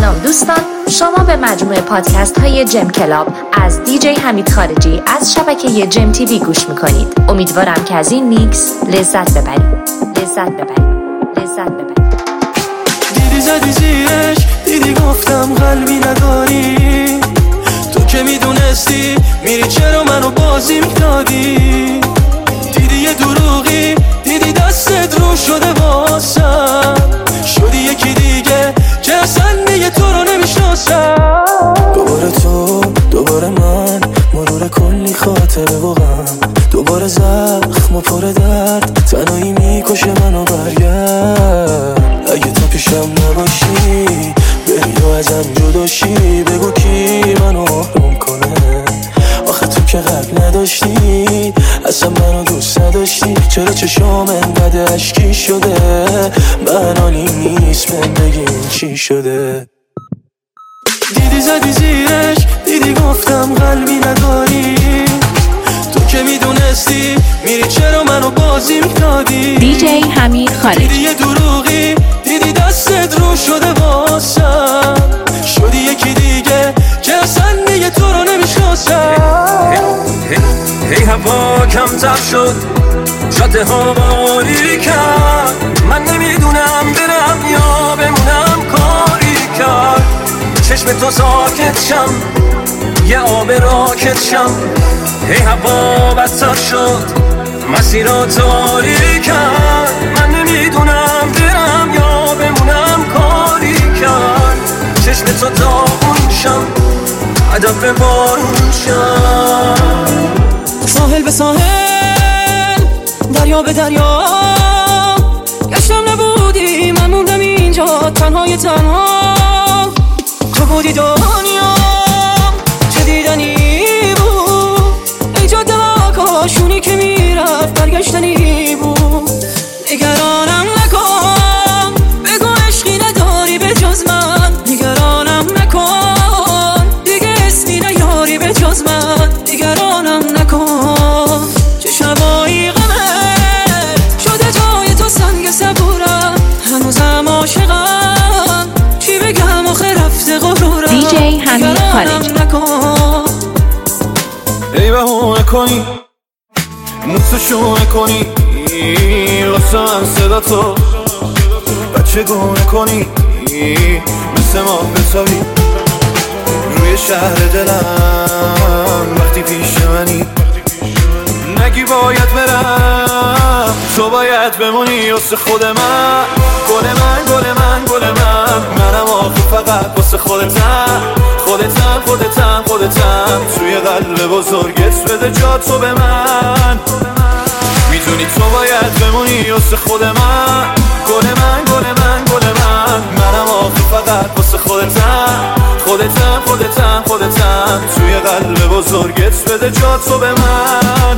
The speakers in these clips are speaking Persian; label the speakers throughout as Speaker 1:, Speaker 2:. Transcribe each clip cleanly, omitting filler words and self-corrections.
Speaker 1: سلام دوستان، شما به مجموعه پادکست های جم کلاب از دیجی حمید خارجی از شبکه جم تیوی گوش میکنید. امیدوارم که از این میکس لذت ببرید.
Speaker 2: دیدی زدی زیرش، دیدی گفتم قلبی نداری، تو که میدونستی میری چرا منو بازی میدادی. دیدی یه دروغی، دیدی دستت رو شده واسم، شدی یکی دیگه که اصلا دیگه تو رو نمیشناسم. دوباره تو، دوباره من، مرور کلی خاطره و غم، دوباره زخم و پر درد، تنهایی میکشه منو. برگرد اگه تو پیشم نباشی، بری و ازم جداشی، بگو کی منو محروم کنه. آخه تو که قلب نداشتی، اصلا منو دوست نداشتی، چرا چشام انقدر اشکی شده؟ من حالی نیست، من بگیم چی شده. دیدی زدی زیرش، دیدی گفتم قلبی نداری، تو که میدونستی میری چرا منو بازی میدادی.
Speaker 1: دیجی حمید خارجی.
Speaker 2: دیدی یه دروغی، دیدی دستت رو شده واسم، شدی یکی دیگه که اصلا دیگه تو رو نمیشناسم. هی هوا کمتر شد، شاته ها باری کرد، من نمیدونم برم یا بمونم، کاری کرد چشم تو ساکت شم، یه آب راکت شم. هی هوا بدتر شد، مسیرها تاری کرد، من نمیدونم برم یا بمونم، کاری کرد چشم تو داغون شم، ادب به بارون شم. ساحل به ساحل، دریا به دریا، گشتم نبودی، من موندم اینجا تنهای تنها. تو بودی دنیا، چه دیدنی بود، ای جاده ها کاشونی که میرفت برگشتنی بود. نگرانم نکن، بگو عشقی نداری به جز من، نگرانم نکن، دیگه اسمی نیاری به جز من، نگرانم نکن. چه شبایی غمه شده جای تو سنگ صبورم، هنوزم عاشقم، چی بگم آخه رفته غرورم.
Speaker 1: دیجی حمید خارجی.
Speaker 2: ای بهونه کنی، موسشونه کنی، واسه من صدا تو بچه گونه کنی، مثل ما بتابی روی شهر دلم، وقتی پیش منی نگی باید برم، تو باید بمونی واسه خود من. گل من، گل من، گل من، منم آخه فقط واسه خودتم، خودتم، خودتم، خودتم، توی قلب بزرگت بده جا تو به من. میدونی تو باید بمونی واسه خود من. گل من، گل من، گل من، منم آخه فقط واسه خودتم، خودتم، خودتم، خودتم، توی قلب بزرگت بده جا تو به من.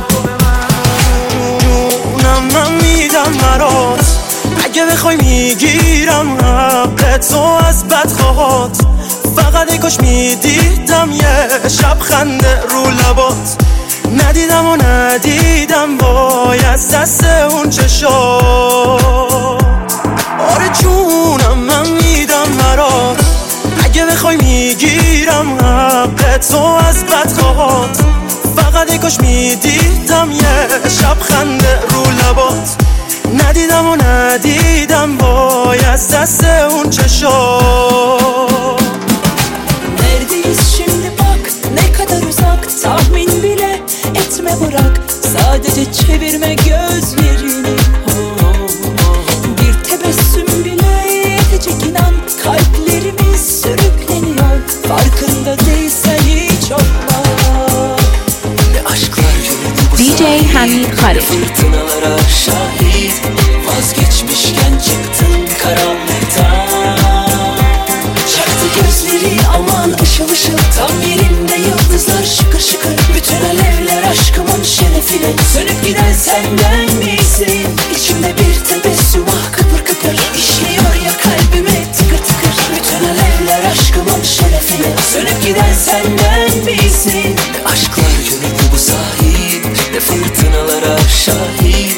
Speaker 2: جونم من میدم برات، اگه بخوای میگیرم حق تو از بدخواهات، فقط کاش میدیدم یه شب خنده رو لبات، ندیدم و ندیدم وای از دست اون چشات. آره جونم من میدم برات، اگه بخوای میگیرم حق تو از بدخواهات، فقط کاش میدیدم یه شب خنده رو لبات، ندیدم و ندیدم وای az deste un çeşo.
Speaker 3: Neredeyiz şimdi bak, ne kadar uzak, tahmin bile etme bırak, sadece çevirme gözlerini. Bir tebessüm bile yetecek inan, kalplerimiz sürükleniyor, farkında değilsen hiç olma. Ne aşklar yürüdü bu
Speaker 1: DJ Hamid Khalid.
Speaker 3: Fırtınalara şahit, vazgeçmişken çıktın karanlıktan. Çaktı gözleri aman ışıl ışıl, tam yerinde yıldızlar şıkır şıkır. Bütün alevler aşkımın şerefine, sönüp giden senden misin? İçimde bir tebessüm ah kıpır kıpır, işliyor ya kalbime tıkır tıkır. Bütün alevler aşkımın şerefine, sönüp giden senden misin? Ne aşklar yürüdü bu sahil, ne fırtınalara şahit,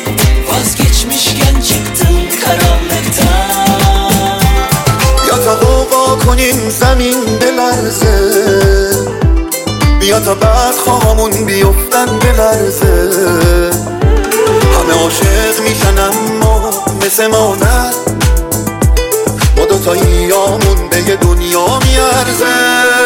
Speaker 3: vazgeçmişken çıktın karanlıktan.
Speaker 2: یا تا قوقا
Speaker 4: کنیم زمین بلرزه، بیا تا بعد خواهمون بیفتن بلرزه. همه عاشق میشن اما مثل مادر، ما دوتاییامون به یه دنیا میارزه.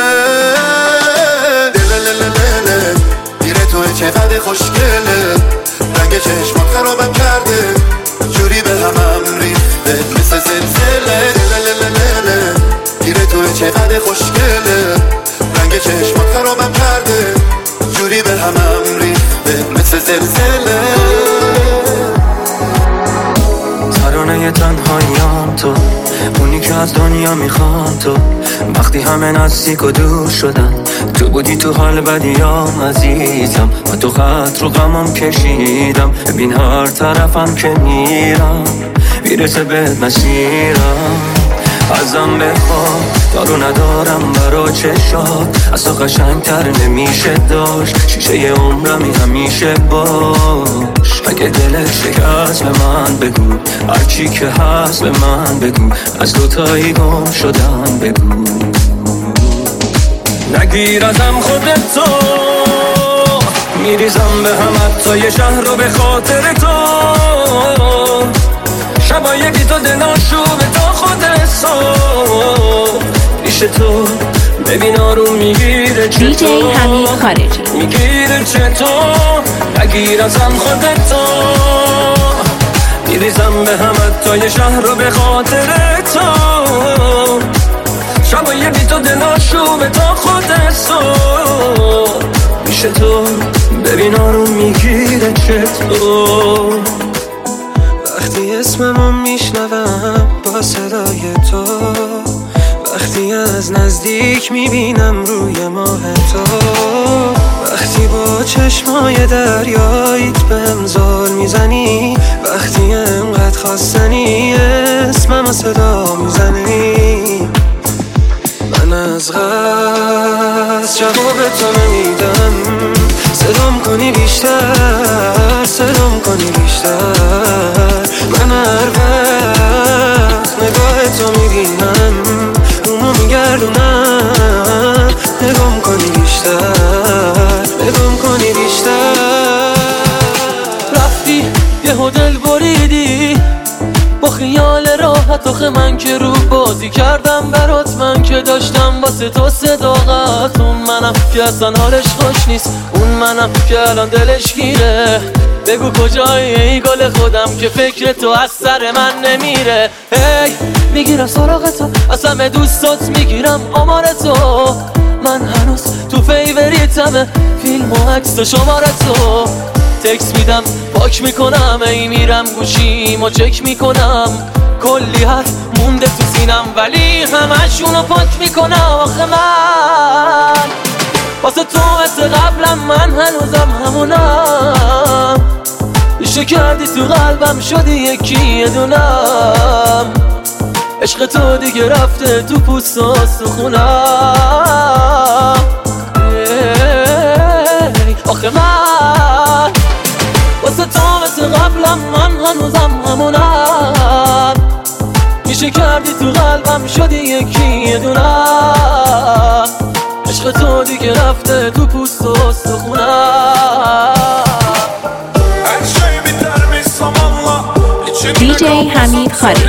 Speaker 4: دلللللله دیره توی چقدر خوشگله، رنگ چشمات خرابم کرده، جوری به همم ریخته مثل زلزله. دلللللله دیره توی چقدر خوشگله، رنگ چشمات خرابم کرده، جوری به همم ریخته مثل زلزله.
Speaker 2: ترانه تنهاییام تو، اونی که از دنیا میخوام تو. وقتی همه نزدیک و دور شدن، تو بودی تو حال بدیام عزیزم. و تو خط رو غمم کشیدم، ببین هر طرفم که میرم میرسه به مسیرم. ازم بخواه دارو ندارم برا چشات، از تو قشنگتر نمیشه داشت. شیشه عمرمی همیشه باش، اگه دلت شکست به من بگو، هرچی که هست به من بگو، از دوتایی گم شدم بگو. نگیر ازم خودتو، میریزم به هم حتی یه شهر رو به خاطر تو. شبای بی تو دلاشو به تا خود صبح پیش تو، ببین آروم میگیره چطور.
Speaker 1: دیجی حمید خارجی
Speaker 2: میگیره چطور. نگیر ازم خودتو، میریزم به هم حتی یه شهر رو به خاطر تو. شبای بی تو دلاشو به تا خود صبح پیش تو، ببین آروم میگیره چطور. وقتی اسممو میشنوم با صدای تو، وقتی از نزدیک میبینم روی ماه تو، وقتی با چشمای دریاییت بهم زل میزنی، وقتی انقدر خواستنی اسممو صدا میزنی. من از غصب جواب تو نمیدم، صدام کنی بیشتر، صدام کنی بیشتر. من هر وقت نگاه تو میبینم، رومو میگردونم، نگام کنی بیشتر، نگام کنی بیشتر. رفتی یه دل بریدی با خیال راحت، آخه من که رو بازی کردم برات، من که داشتم واسه تو صداقت. اون منم که اصلا حالش خوش نیست، اون منم که الان دلش گیره. بگو کجایی ای گل خودم که فکر تو از سر من نمیره. هی میگیرم سراغ تو، از همه دوستات میگیرم آمار تو. من هنوز تو فیوریتمه، فیلم و عکس و شماره تو. تکس میدم پاک میکنم، ای میرم گوشیمو چک میکنم، کلی حرف مونده تو سینم ولی همشونو پاک میکنم. آخه من واسه تو مثل قبلم، من هنوزم همونم. عشق کردی تو قلبم، شدی یکی یه دونم. عشق تو دیگه رفته تو پوست و استخونم. آخه من واسه تو مثل قبلم، من هنوزم همونم. میشه کردی تو قلبم، شدی یکی یه دونم. عشق تو دیگه رفته تو پوست و استخونم.
Speaker 1: دیجی حمید خارجی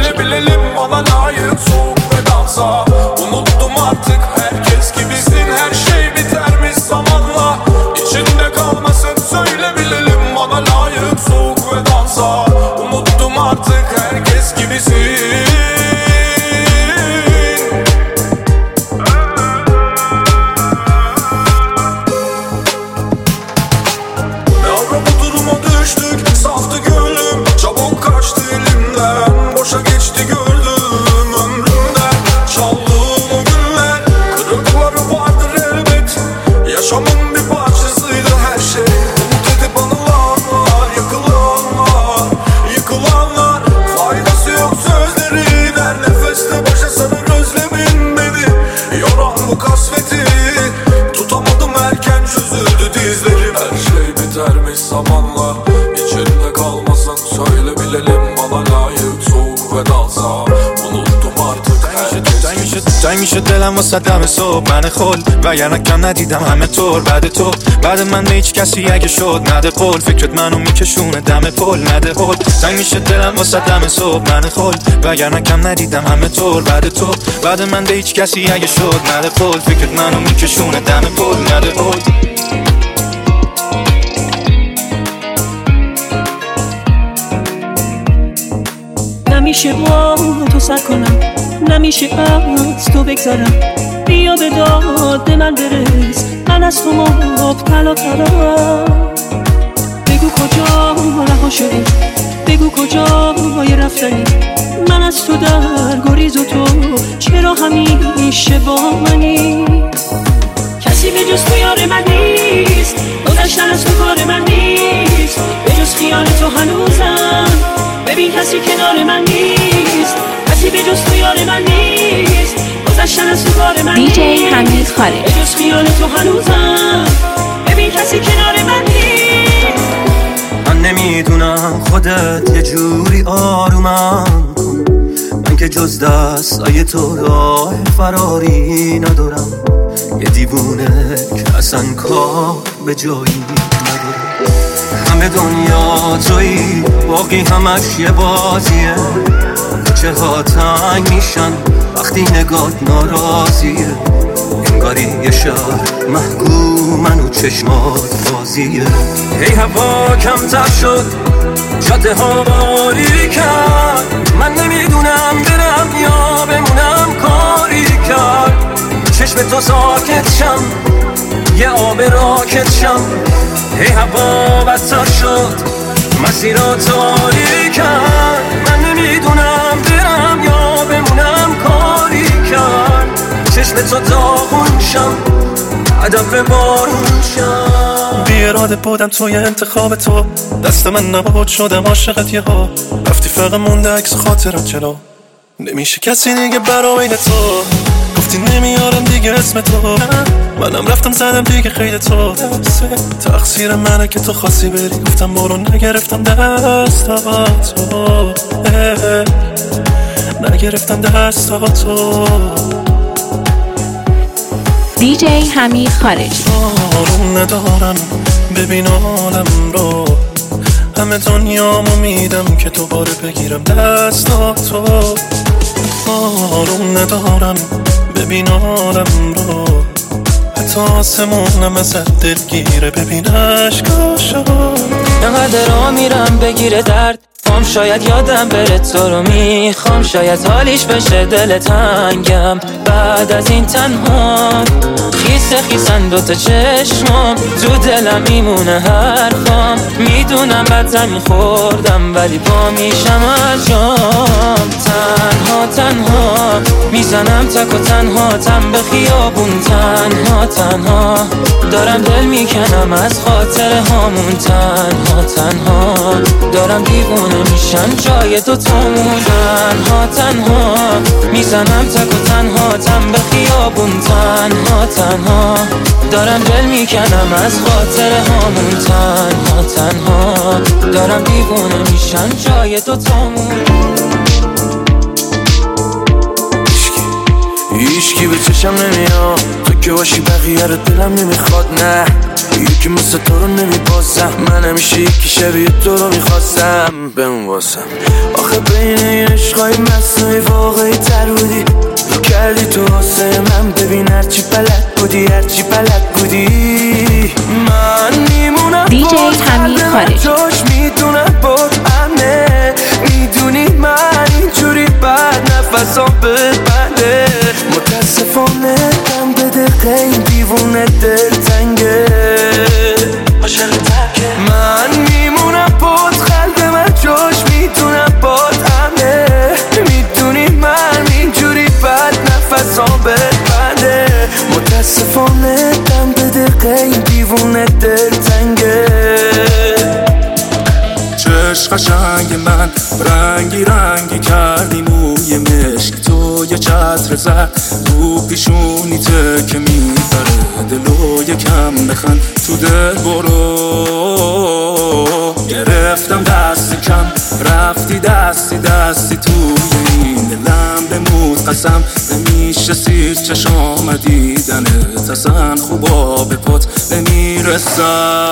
Speaker 5: Unuttum artık herkes gibisin, her şey bitermiş zamanla. İçinde kalmasın söyle bilelim, bana layık soğuk ve dansa. Unuttum artık herkes gibisin. Ne ara bu duruma düştük, saftı gönlüm, çabuk kaçtı elimden. Boşa geçti gördüm ömrümden, çaldı
Speaker 2: تنگ میشه دلم واسه دم صبح من خل وگرنه کم ندیدم همه طور بعد تو بعد من به هیچ کسی اگه شد نده قول فکرت منو میکشونه دم پل نده هول تنگ میشه دلم واسه دم صبح من خل وگرنه کم ندیدم همه طور بعد تو بعد من به هیچ کسی اگه شد نده قول فکرت منو میکشونه دم پل نده هول
Speaker 6: نمیشه با تو سر کنم نمیشه از تو بگذارم بیا به داد من برس من از تو مبتلا ترم بگو کجا رها شدی بگو کجا رفتنی من از تو در گریز و تو چرا همیشه با منی کسی به جز تو یار من نیست گذشتن از تو کار من نیست به جز خیال تو هنوزم ببین کسی کنار من نیست کسی به جز تو یار من نیست گذشتن از تو کار من نیست
Speaker 1: دیجی حمید خارج
Speaker 6: به جز خیال تو هنوزم ببین کسی کنار من نیست
Speaker 2: من نمیدونم خودت یه جوری آرومم کن من که جز دستای تو راه فراری ندارم یه دیوونه که اصلا کار به جایی ندارم همه دنیا تویی باقی همش یه بازیه چه ها تنگ میشن وقتی نگات ناراضیه انگاری یه شهر محکومن و چشمات بازیه هی هوا کمتر شد جاده ها باری کرد من نمیدونم برم یا بمونم کاری کرد چشم تو ساکت شم یه آب راکت شم هی هوا بدتر شد مسیرها تاریک کرد من نمیدونم برم یا بمونم کاری کرد چشم تو داغون شم هدف بارون شم بی اراده بودم توی انتخاب تو دست من نبود شدم عاشقت یه ها رفتی فقط مونده عکس خاطرم جلو نمیشه کسی دیگه برای تو گفتی نمیارم دیگه اسم تو منم رفتم زدم دیگه خیلی تو تقصیر منه که تو خواستی بری گفتم برو نگرفتم دستاتو نگرفتم دستاتو
Speaker 1: دیجی حمید خارجی
Speaker 2: آروم ندارم ببین عالم رو همه دنیامو میدم که دوباره بگیرم دستاتو آروم ندارم ببین عالم رو حتی آسمونم ازت دلگیره ببین عشقاشو انقدر را میرم بگیره درد فام شاید یادم بره تو رو میخوام شاید حالیش بشه دل تنگم بعد از این تنها خیسن دوتا چشمم تو دلم میمونه حرفام میدونم بد زمین خوردم ولی با میشم از جام تنها میزنم تک و تنها تن به خیابون تنها دارم دل میکنم از خاطر هامون تنها دارم دیوونه میشم جای دوتامون تنها میزنم تک و تنها تن به خیابون تنها دارم دل میکنم از خاطر هامون تنها دارم دیوونه میشم جای دوتامون هیچکی به چشم نمیاد تو که باشی بقیه رو دلم نمیخواد نه یکی مثل تو رو نمیبازم من همیشه یکی شبیه تو رو میخواستم بمون واسم آخه بین این عشقای مصنوعی واقعی تر بودی رو کردی تو واسه من ببین هرچی بلد بودی من میمونم
Speaker 1: دیجی حمید خارجی
Speaker 2: جاش میدونم بود امنه میدونی من اینجوری بعد نفسام ببنده متاسفانه دم به دقیقه این دیوونه دلتنگه من میمونم بود قلب من جاش میدونم بود امنه میدونی من اینجوری بعد نفسام ببنده متاسفانه دم به دقیقه این دیوونه دلتنگه چشم قشنگ من رنگی کردی موی مشک تو یه چتر زد رو پیشونیته که میبره دلو یکم بخند تو دل برو گرفتم دست کم رفتی دستی توی این دلم بمود قسم نمیشه سیر چشام دیدنت اصلا خوبا به پات نمیرسن.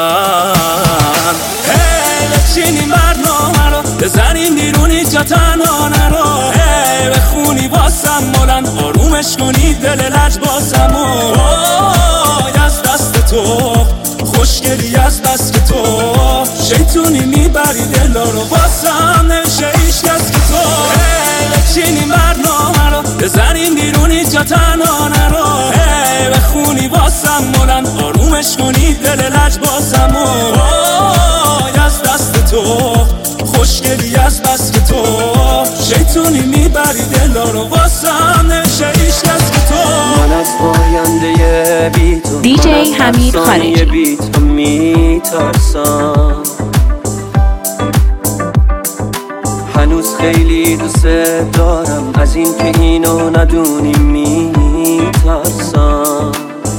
Speaker 2: بچینیم برنامه رو بزنیم بیرونی جا تنها نرو، بخونی واسم مولن آرومش کنی دل لج باسم از دست تو خوشگلی از بس که تو شیطونی میبری دلا رو واسم نمیشه ایش کس که تو. بچینیم برنامه رو بزنیم بیرونی جا تنها نرو، بخونی واسم مولن آرومش کنی دل لج باسم از دست تو خوشگلی از بس که تو شیطونی میبری دلا رو واسم نمیشه ایش کس که تو.
Speaker 7: من از پاینده بی تو
Speaker 1: دیجی حمید خارجی
Speaker 7: بی تو میترسم، هنوز خیلی دوست دارم از این که اینو ندونی میترسم.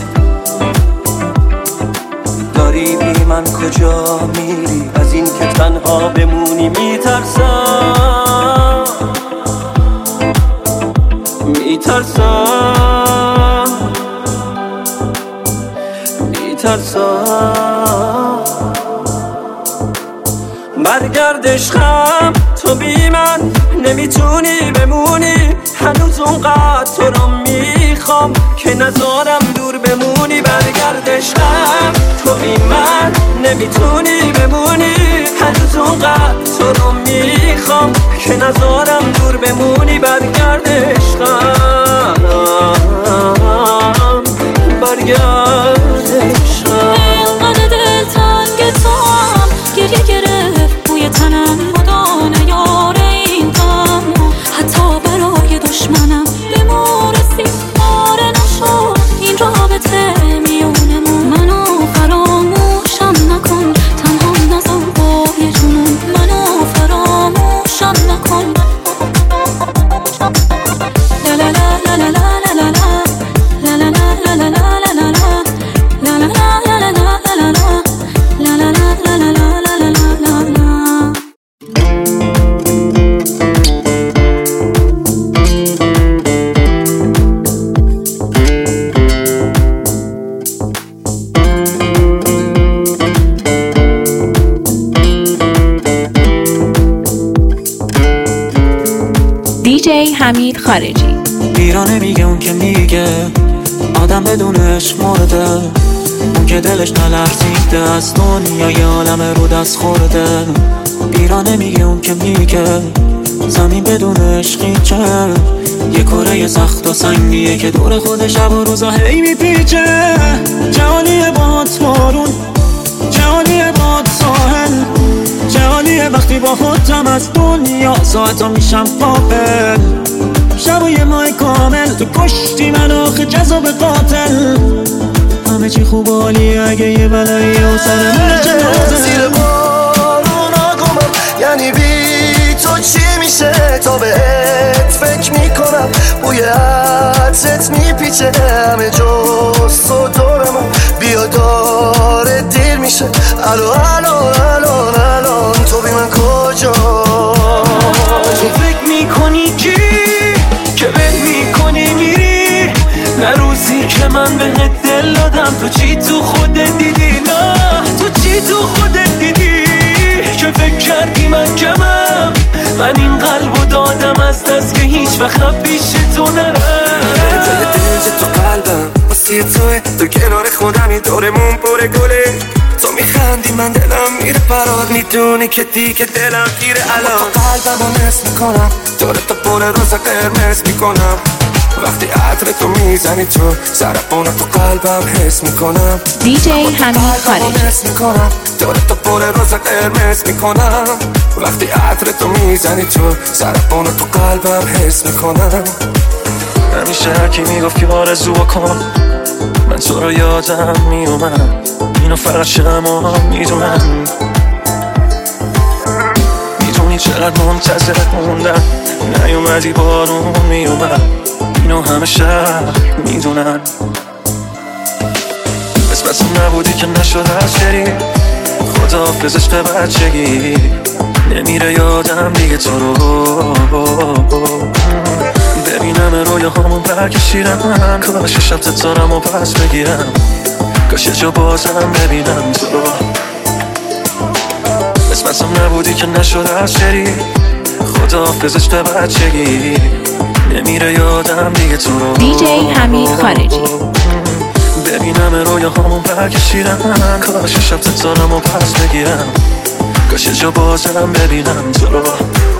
Speaker 7: داری بی من کجا میری از این که تنها بمونی میترسم میترسم میترسم. برگرد عشقم تو بی من نمیتونی بمونی، هنوز اونقدر تو رو میخوام که نذارم دور بمونی. برگرد عشقم تو بی من نمیتونی بمونی، هنوز اونقدر تو رو میخوام که نذارم دور بمونی. برگرد عشقم برگرد عشقم.
Speaker 8: اینقدر دلتنگ توام گریه گرفت بوی تنم مدانه یار این غم، حتی برای دشمنم بمورسی آره نشد این رابطه میونمون. منو فراموشم نکن تنها نزار بای جنون، منو فراموشم نکن. لا لا لا لا لا لا لا لا لا لا لا لا
Speaker 1: دیجی حمید خارجی.
Speaker 9: ایرانه میگه اون که میگه آدم بدونش مرده، اون که دلش نلرزیده از دنیای عالم رو دست خورده. ایرانه میگه اون که میگه زمین بدونش قیچه، یه کره سخت و سنگیه که دور خود شب و روزا هی میپیچه. جهانیه باد بارون، جهانیه باد ساحل، جهانیه وقتی با خودم از دنیا ساعتا میشم قابل. شب و یه ماه کامل تو کشتی من آخه جذاب قاتل. همه چی خوب و عالیه اگه یه بلایی و سر من
Speaker 4: زیر بارون آگمم، یعنی بی تو چی میشه تا بهت فکر میکنم. بوی عطرت میپیچه همه جز تو دورمم، بیا داره دیر میشه الان تو بی من کجا.
Speaker 7: تو فکر میکنی کی که بهت میکنی میری، نه روزی که من بهت دل دادم تو چی تو خودت دیدی، نه تو چی تو خودت دیدی که فکر کردی من کمم. من این قلبو دادم از دست که هیچ وقت پیش تو نرم.
Speaker 2: جای دل تو قلبم واسه توه، تو کنار خودمی دورمون پر گله. تو میخندی من دلم میره برات، میدونی که دیگه دلم گیره الان. تو قلبمو نصف میکنم داره تا پر روز قرمز میکنم. وقتی عطر تو میزنی تو ضربانو تو قلبم حس میکنم.
Speaker 1: دیجی حمید خارجی
Speaker 2: حس میکنم داره تا پر روز قرمز میکنم. وقتی عطر تو میزنی تو ضربانو تو قلبم حس میکنم.
Speaker 9: همیشه هرکی میگفت که آرزو کن، من تو رو یادم میومد، اینو فقط شما میدونم. میدونی چقدر منتظرت موندم، نیومدی بارون میومد، اینو همه شهر میدونن. قسمت نبودی که نشد از بری، خداحافظش به بچگی، نمیره یادم دیگه تو رو.
Speaker 2: ببینم رویاهامون برکشیدن، کاش شب ستارم و پس بگیرم، کاش یه جا بازم ببینم تو رو. قسمتم نبودی که نشد از شری، خداحافظش به بچگی، نمیره یادم دیگه تو رو.
Speaker 1: دیجی حمید خارجی.
Speaker 2: ببینم رویاهامون برکشیدن، کاش شب ستارم و پس بگیرم، کاش یه جا بازم ببینم تو رو.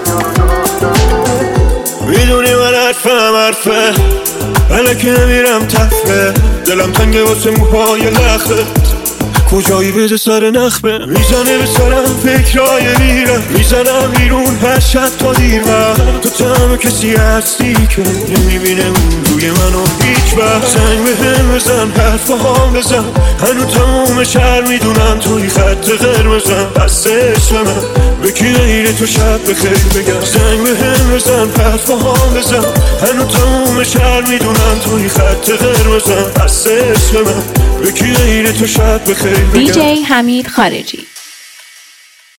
Speaker 10: میدونی من حرفه بله که نمیرم تفره، دلم تنگه واسه موهای لخت، کجایی بده سر نخبه، میزنه به سرم فکرای میرم، میزنم بیرون هر شب تا دیر وقت، تو تمام کسی هستی که نمیبینه اون روی منو هیچ وقت. زنگ به هم بزن حرف هم بزن، هنو تموم شهر میدونن توی خط قرمزم، پس عشق من به کی غیر تو شب بخیر بگم. زنگ به هم بزن حرف هم بزن، هنو تموم شهر میدونن توی خط قرمزم، پس عشق من به کی غیر تو شب بخیر.
Speaker 1: دیجی حمید خارجی.